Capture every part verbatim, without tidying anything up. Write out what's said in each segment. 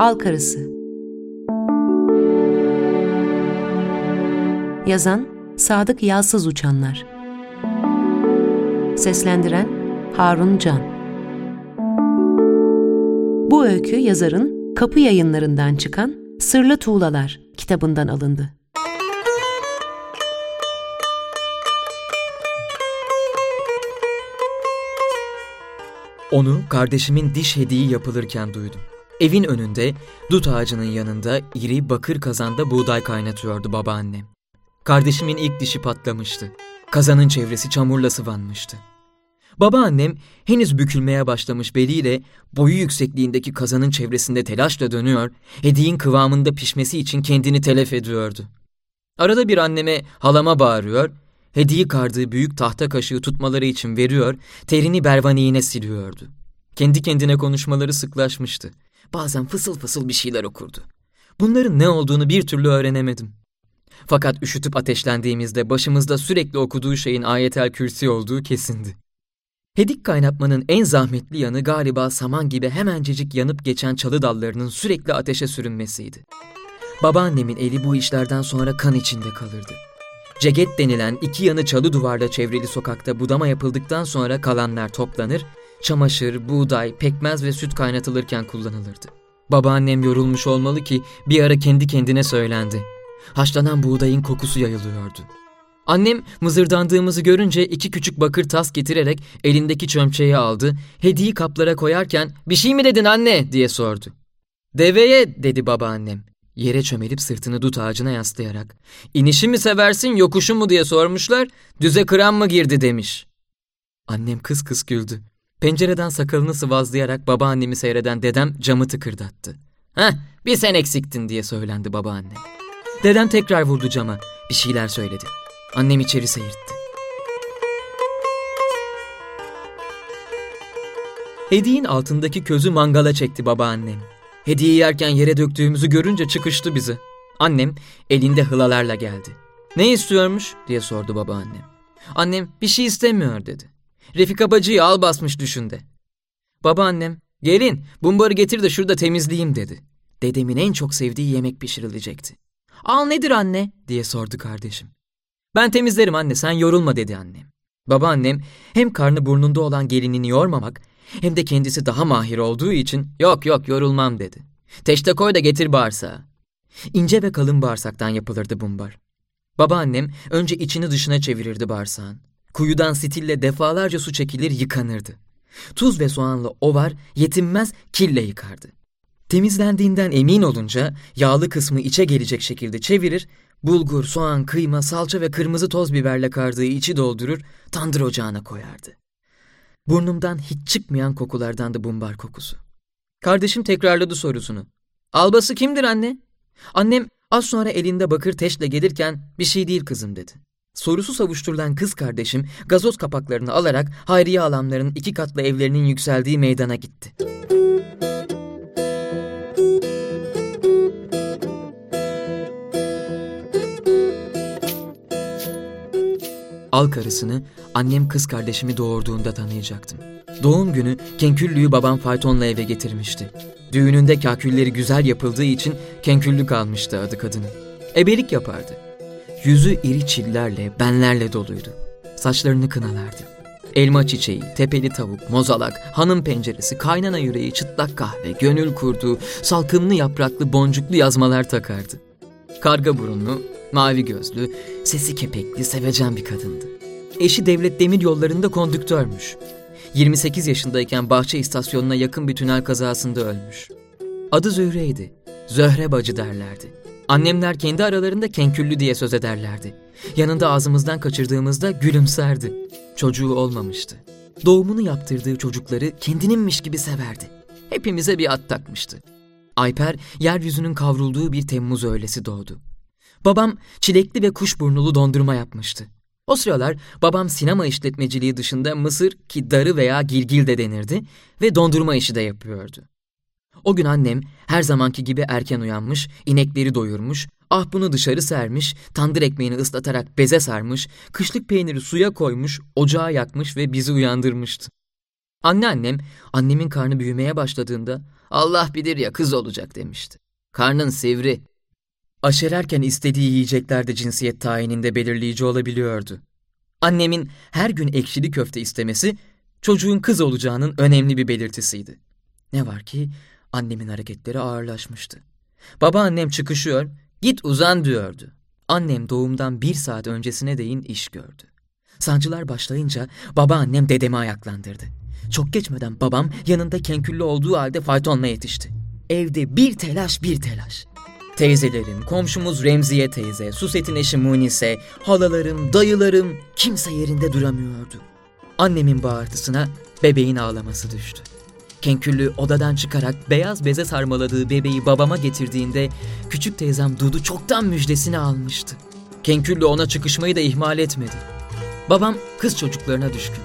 Al Karısı. Yazan Sadık Yalsız Uçanlar. Seslendiren Harun Can. Bu öykü yazarın Kapı Yayınlarından çıkan Sırlı Tuğlalar kitabından alındı. Onu kardeşimin diş hediği yapılırken duydum. Evin önünde, dut ağacının yanında iri bakır kazanda buğday kaynatıyordu babaannem. Kardeşimin ilk dişi patlamıştı. Kazanın çevresi çamurla sıvanmıştı. Babaannem henüz bükülmeye başlamış beliyle boyu yüksekliğindeki kazanın çevresinde telaşla dönüyor, hediğin kıvamında pişmesi için kendini telef ediyordu. Arada bir anneme, halama bağırıyor, hediği kardığı büyük tahta kaşığı tutmaları için veriyor, terini bervaniğine siliyordu. Kendi kendine konuşmaları sıklaşmıştı. Bazen fısıl fısıl bir şeyler okurdu. Bunların ne olduğunu bir türlü öğrenemedim. Fakat üşütüp ateşlendiğimizde başımızda sürekli okuduğu şeyin Ayetel Kürsi olduğu kesindi. Hedik kaynatmanın en zahmetli yanı galiba saman gibi hemencecik yanıp geçen çalı dallarının sürekli ateşe sürünmesiydi. Babaannemin eli bu işlerden sonra kan içinde kalırdı. Ceget denilen iki yanı çalı duvarla çevrili sokakta budama yapıldıktan sonra kalanlar toplanır, çamaşır, buğday, pekmez ve süt kaynatılırken kullanılırdı. Babaannem yorulmuş olmalı ki bir ara kendi kendine söylendi. Haşlanan buğdayın kokusu yayılıyordu. Annem mızırdandığımızı görünce iki küçük bakır tas getirerek elindeki çömçeyi aldı, hediyeyi kaplara koyarken "Bir şey mi dedin anne?" diye sordu. "Deveye," dedi babaannem. Yere çömelip sırtını dut ağacına yaslayarak. "İnişi mi seversin, yokuşu mu diye sormuşlar, düze kıran mı girdi demiş." Annem kıs kıs güldü. Pencereden sakalını sıvazlayarak babaannemi seyreden dedem camı tıkırdattı. "Heh, bir sen eksiktin," diye söylendi babaannem. Dedem tekrar vurdu cama, bir şeyler söyledi. Annem içeri seyirtti. Hediyenin altındaki közü mangala çekti babaannem. Hediye yerken yere döktüğümüzü görünce çıkıştı bizi. Annem elinde hılalarla geldi. "Ne istiyormuş?" diye sordu babaannem. Annem "Bir şey istemiyor," dedi. "Refika bacıyı al basmış düşünde." Babaannem "Gelin, bumbarı getir de şurada temizleyeyim," dedi. Dedemin en çok sevdiği yemek pişirilecekti. "Al nedir anne?" diye sordu kardeşim. "Ben temizlerim anne, sen yorulma," dedi annem. Babaannem hem karnı burnunda olan gelinini yormamak hem de kendisi daha mahir olduğu için "Yok yok yorulmam," dedi. "Teşte koy da getir bağırsağı." İnce ve kalın bağırsaktan yapılırdı bumbar. Babaannem önce içini dışına çevirirdi bağırsağın. Kuyudan stille defalarca su çekilir yıkanırdı. Tuz ve soğanla ovar, yetinmez kille yıkardı. Temizlendiğinden emin olunca yağlı kısmı içe gelecek şekilde çevirir, bulgur, soğan, kıyma, salça ve kırmızı toz biberle kardığı içi doldurur, tandır ocağına koyardı. Burnumdan hiç çıkmayan kokulardandı bumbar kokusu. Kardeşim tekrarladı sorusunu. "Albası kimdir anne?" Annem az sonra elinde bakır teşle gelirken "Bir şey değil kızım," dedi. Sorusu savuşturulan kız kardeşim gazoz kapaklarını alarak Hayriye Alamların iki katlı evlerinin yükseldiği meydana gitti. Al Karısı'nı annem kız kardeşimi doğurduğunda tanıyacaktım. Doğum günü kenküllüyü babam faytonla eve getirmişti. Düğününde kakülleri güzel yapıldığı için kenküllü almıştı adı kadının. Ebelik yapardı. Yüzü iri çillerle, benlerle doluydu. Saçlarını kınalardı. Elma çiçeği, tepeli tavuk, mozalak, hanım penceresi, kaynana yüreği, çıtlak kahve, gönül kurduğu, salkımlı yapraklı boncuklu yazmalar takardı. Karga burunlu, mavi gözlü, sesi kepekli, sevecen bir kadındı. Eşi devlet demiryollarında kondüktörmüş. yirmi sekiz yaşındayken Bahçe istasyonuna yakın bir tünel kazasında ölmüş. Adı Zühre'ydi. Zöhre bacı derlerdi. Annemler kendi aralarında kenküllü diye söz ederlerdi. Yanında ağzımızdan kaçırdığımızda gülümserdi. Çocuğu olmamıştı. Doğumunu yaptırdığı çocukları kendininmiş gibi severdi. Hepimize bir ad takmıştı. Ayper, yeryüzünün kavrulduğu bir Temmuz öğlesi doğdu. Babam çilekli ve kuşburnulu dondurma yapmıştı. O sıralar babam sinema işletmeciliği dışında mısır ki darı veya gilgil de denirdi ve dondurma işi de yapıyordu. O gün annem her zamanki gibi erken uyanmış, inekleri doyurmuş, ahbunu dışarı sermiş, tandır ekmeğini ıslatarak beze sarmış, kışlık peyniri suya koymuş, ocağı yakmış ve bizi uyandırmıştı. Anneannem, annemin karnı büyümeye başladığında Allah bilir ya kız olacak demişti. Karnın sivri. Aşererken istediği yiyecekler de cinsiyet tayininde belirleyici olabiliyordu. Annemin her gün ekşili köfte istemesi çocuğun kız olacağının önemli bir belirtisiydi. Ne var ki annemin hareketleri ağırlaşmıştı. Babaannem çıkışıyor, git uzan diyordu. Annem doğumdan bir saat öncesine değin iş gördü. Sancılar başlayınca babaannem dedemi ayaklandırdı. Çok geçmeden babam yanında kenküllü olduğu halde faytonla yetişti. Evde bir telaş bir telaş. Teyzelerim, komşumuz Remziye teyze, Suset'in eşi Munise, halalarım, dayılarım kimse yerinde duramıyordu. Annemin bağırtısına bebeğin ağlaması düştü. Kenküllü odadan çıkarak beyaz beze sarmaladığı bebeği babama getirdiğinde küçük teyzem Dudu çoktan müjdesini almıştı. Kenküllü ona çıkışmayı da ihmal etmedi. Babam kız çocuklarına düşkündü.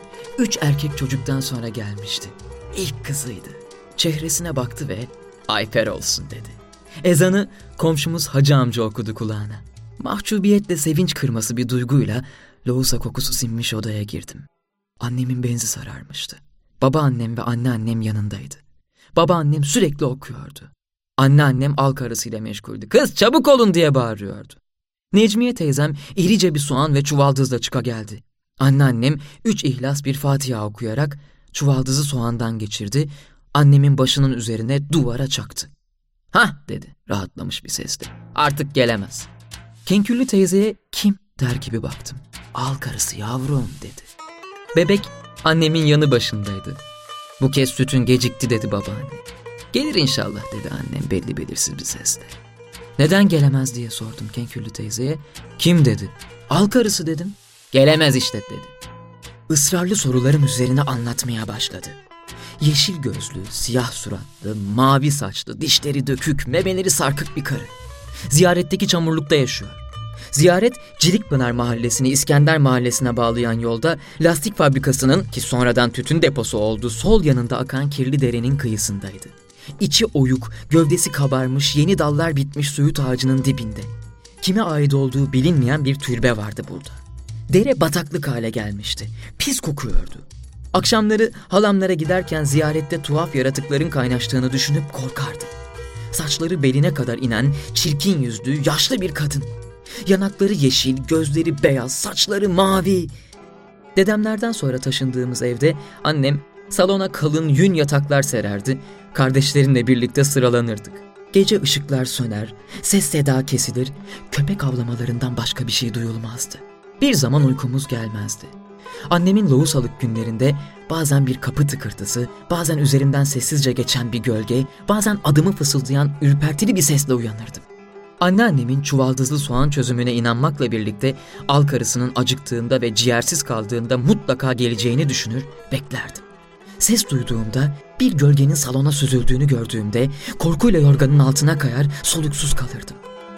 Üç erkek çocuktan sonra gelmişti. İlk kızıydı. Çehresine baktı ve Ayfer olsun dedi. Ezanı komşumuz Hacı amca okudu kulağına. Mahcubiyetle sevinç kırması bir duyguyla lohusa kokusu sinmiş odaya girdim. Annemin benzi sararmıştı. Babaannem ve anneannem yanındaydı. Babaannem sürekli okuyordu. Anneannem al karısıyla meşguldü. Kız çabuk olun diye bağırıyordu. Necmiye teyzem irice bir soğan ve çuvaldızla çıka geldi. Anneannem üç ihlas bir Fatiha okuyarak çuvaldızı soğandan geçirdi. Annemin başının üzerine duvara çaktı. Hah dedi rahatlamış bir sesle. Artık gelemez. Kenküllü teyzeye kim der gibi baktım. Al karısı yavrum dedi. Bebek annemin yanı başındaydı. Bu kez sütün gecikti dedi babaanne. Gelir inşallah dedi annem belli belirsiz bir sesle. Neden gelemez diye sordum Kenküllü teyzeye. Kim dedi. Al karısı dedim. Gelemez işte dedi. Israrlı sorularım üzerine anlatmaya başladı. Yeşil gözlü, siyah suratlı, mavi saçlı, dişleri dökük, memeleri sarkık bir karı. Ziyaretteki çamurlukta yaşıyor. Ziyaret, Cilikpınar mahallesini İskender mahallesine bağlayan yolda lastik fabrikasının ki sonradan tütün deposu oldu sol yanında akan kirli derenin kıyısındaydı. İçi oyuk, gövdesi kabarmış, yeni dallar bitmiş söğüt ağacının dibinde. Kime ait olduğu bilinmeyen bir türbe vardı burada. Dere bataklık hale gelmişti. Pis kokuyordu. Akşamları halamlara giderken ziyarette tuhaf yaratıkların kaynaştığını düşünüp korkardı. Saçları beline kadar inen, çirkin yüzlü, yaşlı bir kadın. Yanakları yeşil, gözleri beyaz, saçları mavi. Dedemlerden sonra taşındığımız evde annem salona kalın yün yataklar sererdi. Kardeşlerimle birlikte sıralanırdık. Gece ışıklar söner, ses seda kesilir, köpek avlamalarından başka bir şey duyulmazdı. Bir zaman uykumuz gelmezdi. Annemin lohusalık günlerinde bazen bir kapı tıkırtısı, bazen üzerimden sessizce geçen bir gölge, bazen adımı fısıldayan ürpertili bir sesle uyanırdım. Anneannemin çuvaldızlı soğan çözümüne inanmakla birlikte al karısının acıktığında ve ciğersiz kaldığında mutlaka geleceğini düşünür, beklerdim. Ses duyduğumda, bir gölgenin salona süzüldüğünü gördüğümde korkuyla yorganın altına kayar, soluksuz kalırdım.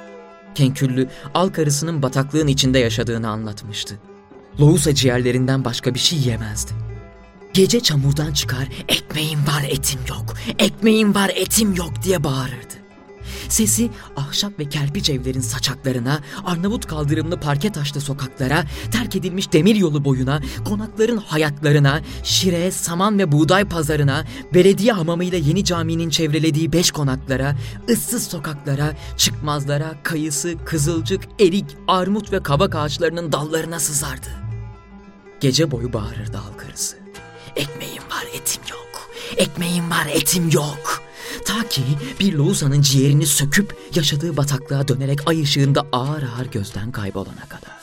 Kenküllü al karısının bataklığın içinde yaşadığını anlatmıştı. Lohusa ciğerlerinden başka bir şey yemezdi. Gece çamurdan çıkar, ekmeğim var etim yok, ekmeğim var etim yok diye bağırırdı. Sesi ahşap ve kerpiç evlerin saçaklarına, Arnavut kaldırımlı parke taşlı sokaklara, terk edilmiş demir yolu boyuna, konakların hayatlarına, Şire, saman ve buğday pazarına, belediye hamamıyla yeni caminin çevrelediği beş konaklara, ıssız sokaklara, çıkmazlara, kayısı, kızılcık, erik, armut ve kavak ağaçlarının dallarına sızardı. Gece boyu bağırırdı al karısı. Ekmeğim var etim yok, ekmeğim var etim yok. Ta ki bir lohusanın ciğerini söküp yaşadığı bataklığa dönerek ay ışığında ağır ağır gözden kaybolana kadar.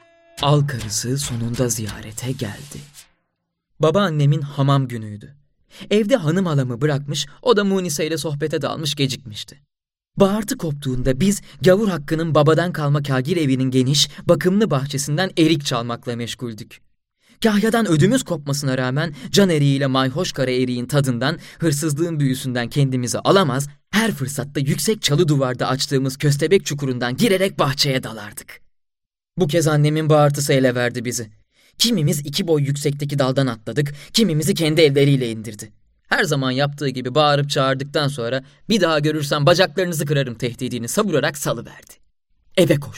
Al karısı sonunda ziyarete geldi. Babaannemin hamam günüydü. Evde hanım halamı bırakmış, o da Munise ile sohbete dalmış gecikmişti. Bağırtı koptuğunda biz gavur Hakkı'nın babadan kalma kagir evinin geniş, bakımlı bahçesinden erik çalmakla meşguldük. Kahyadan ödümüz kopmasına rağmen can eriğiyle mayhoş kara eriğin tadından, hırsızlığın büyüsünden kendimizi alamaz, her fırsatta yüksek çalı duvarda açtığımız köstebek çukurundan girerek bahçeye dalardık. Bu kez annemin bağırtısı ele verdi bizi. Kimimiz iki boy yüksekteki daldan atladık, kimimizi kendi elleriyle indirdi. Her zaman yaptığı gibi bağırıp çağırdıktan sonra bir daha görürsem bacaklarınızı kırarım tehdidini savurarak salıverdi. Eve koştum.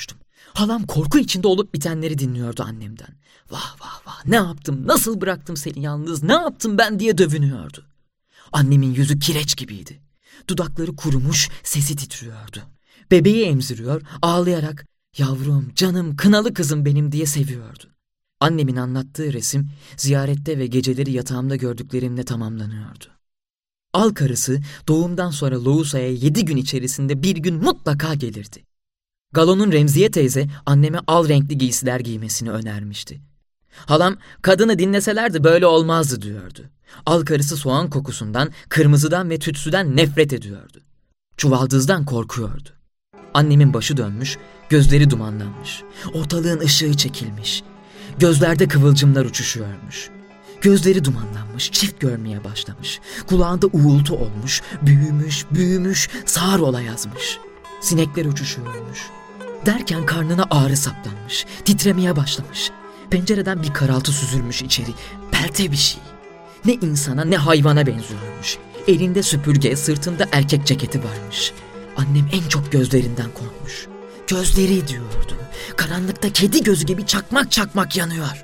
Halam korku içinde olup bitenleri dinliyordu annemden. Vah vah vah, ne yaptım, nasıl bıraktım seni yalnız, ne yaptım ben diye dövünüyordu. Annemin yüzü kireç gibiydi. Dudakları kurumuş, sesi titriyordu. Bebeği emziriyor, ağlayarak yavrum, canım, kınalı kızım benim diye seviyordu. Annemin anlattığı resim ziyarette ve geceleri yatağımda gördüklerimle tamamlanıyordu. Al karısı doğumdan sonra Loğusa'ya yedi gün içerisinde bir gün mutlaka gelirdi. Galon'un Remziye teyze anneme al renkli giysiler giymesini önermişti. Halam kadını dinleselerdi böyle olmazdı diyordu. Al karısı soğan kokusundan, kırmızıdan ve tütsüden nefret ediyordu. Çuvaldızdan korkuyordu. Annemin başı dönmüş, gözleri dumanlanmış. Ortalığın ışığı çekilmiş. Gözlerde kıvılcımlar uçuşuyormuş. Gözleri dumanlanmış, çift görmeye başlamış. Kulağında uğultu olmuş, büyümüş, büyümüş, sağır ola yazmış. Sinekler uçuşuyormuş. Derken karnına ağrı saplanmış, titremeye başlamış. Pencereden bir karaltı süzülmüş içeri, pelte bir şey. Ne insana ne hayvana benziyormuş. Elinde süpürge, sırtında erkek ceketi varmış. Annem en çok gözlerinden korkmuş. Gözleri diyordu. Karanlıkta kedi gözü gibi çakmak çakmak yanıyor.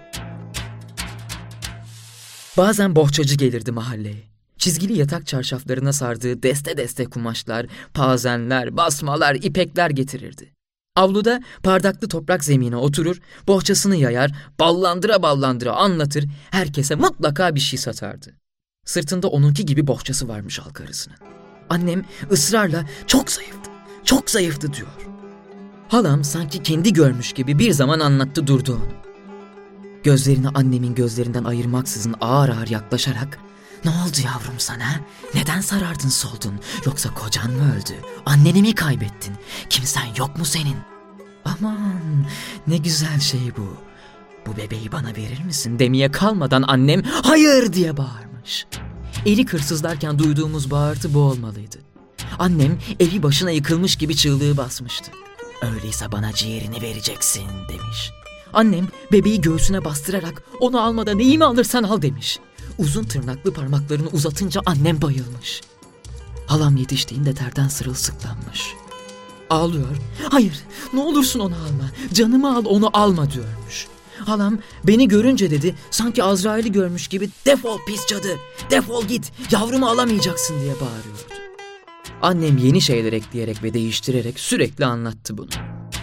Bazen bohçacı gelirdi mahalleye. Çizgili yatak çarşaflarına sardığı deste deste kumaşlar, pazenler, basmalar, ipekler getirirdi. Avluda pardaklı toprak zemine oturur, bohçasını yayar, ballandıra ballandıra anlatır, herkese mutlaka bir şey satardı. Sırtında onunki gibi bohçası varmış al karısının. Annem ısrarla çok zayıftı, çok zayıftı diyor. Halam sanki kendi görmüş gibi bir zaman anlattı durdu onu. Gözlerini annemin gözlerinden ayırmaksızın ağır ağır yaklaşarak "Ne oldu yavrum sana? Neden sarardın soldun? Yoksa kocan mı öldü? Anneni mi kaybettin? Kimsen yok mu senin? Aman ne güzel şey bu. Bu bebeği bana verir misin?" demeye kalmadan annem "Hayır!" diye bağırmış. Erik hırsızlarken duyduğumuz bağırtı bu olmalıydı. Annem evi başına yıkılmış gibi çığlığı basmıştı. "Öyleyse bana ciğerini vereceksin" demiş. Annem bebeği göğsüne bastırarak "Onu almadan neyimi alırsan al" demiş. Uzun tırnaklı parmaklarını uzatınca annem bayılmış. Halam yetiştiğinde terden sırılsıklanmış. Ağlıyor. "Hayır, ne olursun onu alma, canımı al onu alma" diyormuş. Halam beni görünce dedi, sanki Azrail'i görmüş gibi "Defol pis cadı, defol git, yavrumu alamayacaksın" diye bağırıyordu. Annem yeni şeyler ekleyerek ve değiştirerek sürekli anlattı bunu.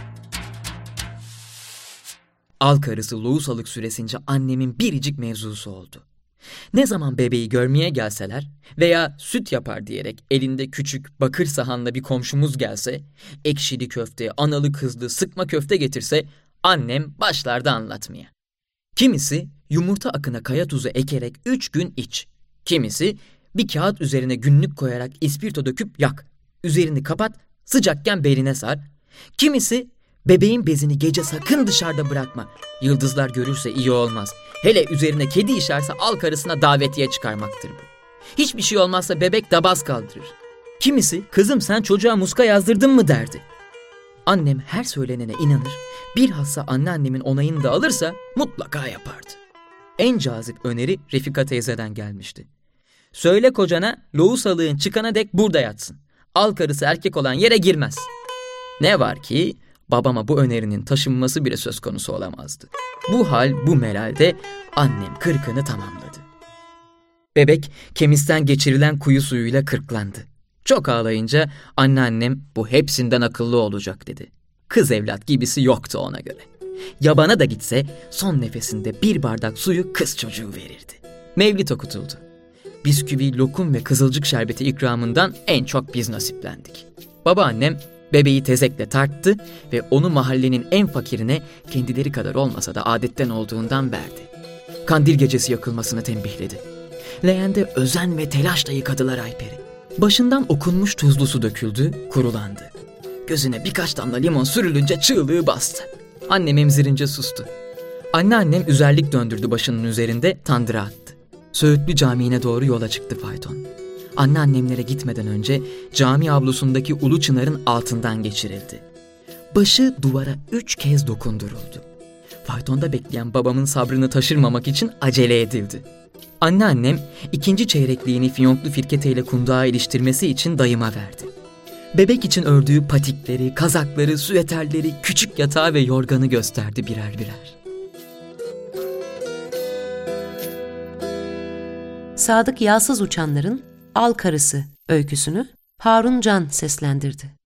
Al karısı lohusalık süresince annemin biricik mevzusu oldu. Ne zaman bebeği görmeye gelseler veya süt yapar diyerek elinde küçük bakır sahanla bir komşumuz gelse, ekşili köfte, analı kızlı sıkma köfte getirse annem başlardı anlatmaya. Kimisi yumurta akına kaya tuzu ekerek üç gün iç. Kimisi bir kağıt üzerine günlük koyarak ispirto döküp yak. Üzerini kapat, sıcakken beline sar. Kimisi bebeğin bezini gece sakın dışarıda bırakma. Yıldızlar görürse iyi olmaz. Hele üzerine kedi işerse al karısına davetiye çıkarmaktır bu. Hiçbir şey olmazsa bebek dabaz kaldırır. Kimisi kızım sen çocuğa muska yazdırdın mı derdi. Annem her söylenene inanır, bilhassa anneannemin onayını da alırsa mutlaka yapardı. En cazip öneri Refika teyzeden gelmişti. "Söyle kocana lohusalığın çıkana dek burada yatsın. Al karısı erkek olan yere girmez." Ne var ki babama bu önerinin taşınması bile söz konusu olamazdı. Bu hal bu melalde annem kırkını tamamladı. Bebek kemisten geçirilen kuyu suyuyla kırklandı. Çok ağlayınca anneannem bu hepsinden akıllı olacak dedi. Kız evlat gibisi yoktu ona göre. Yabana da gitse son nefesinde bir bardak suyu kız çocuğu verirdi. Mevlid okutuldu. Bisküvi, lokum ve kızılcık şerbeti ikramından en çok biz nasiplendik. Babaannem bebeği tezekle tarttı ve onu mahallenin en fakirine kendileri kadar olmasa da adetten olduğundan verdi. Kandil gecesi yakılmasını tembihledi. Leğende özen ve telaşla yıkadılar Ayper'i. Başından okunmuş tuzlu su döküldü, kurulandı. Gözüne birkaç damla limon sürülünce çığlığı bastı. Annem emzirince sustu. Anneannem üzerlik döndürdü başının üzerinde, tandıra attı. Söğütlü Camii'ne doğru yola çıktı fayton. Anneannemlere gitmeden önce cami avlusundaki ulu çınarın altından geçirildi. Başı duvara üç kez dokunduruldu. Faytonda bekleyen babamın sabrını taşırmamak için acele edildi. Anneannem ikinci çeyrekliğini fiyonklu firketeyle kundağa iliştirmesi için dayıma verdi. Bebek için ördüğü patikleri, kazakları, süveterleri, küçük yatağı ve yorganı gösterdi birer birer. Sadık Yağsız Uçanlar'ın Al Karısı öyküsünü Harun Can seslendirdi.